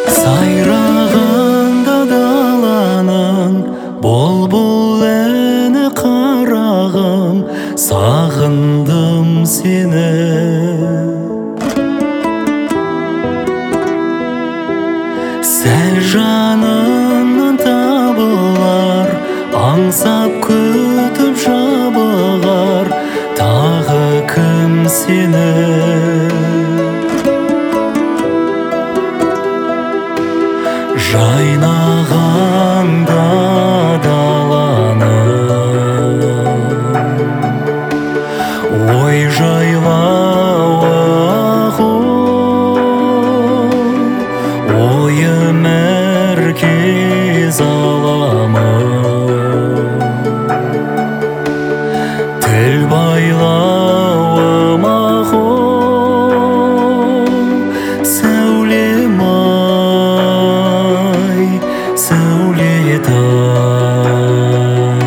Сайрағанда даланың бұлбұл әні қарағым, сағындым сені. Сәл жанымнан табылар, аңсап күтіп жабығар, тағы кім сені. Жайнағанда даланың ой жайлауы ойым әркез аламын, тіл байлауым сәулем ай, сәулетай.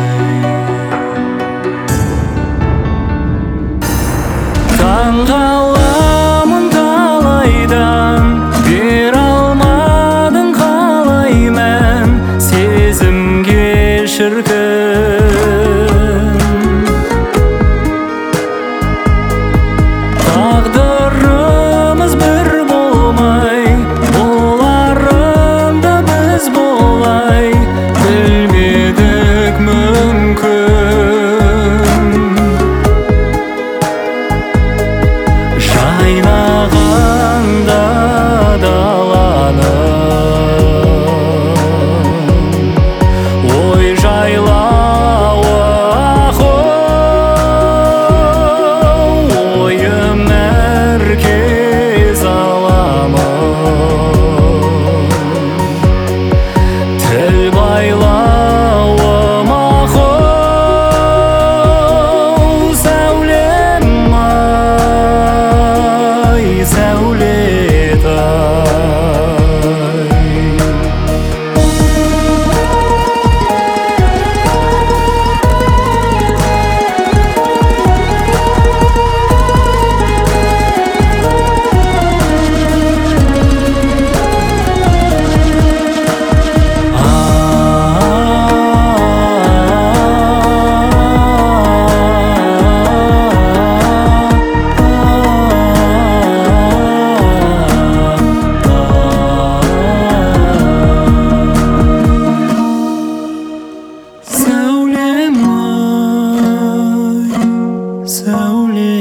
Таңғаламын талайдан, бере алмадың қалай мән сезімге шіркін. Тағдырымыз бір болмай, боларында біз болай, білмедік мүмкін. Жайнағанда даланың ой жайлауы ойым әркез аламын, тіл байлауым сәулем ай, сәулетай. Сәулем ай, сәуле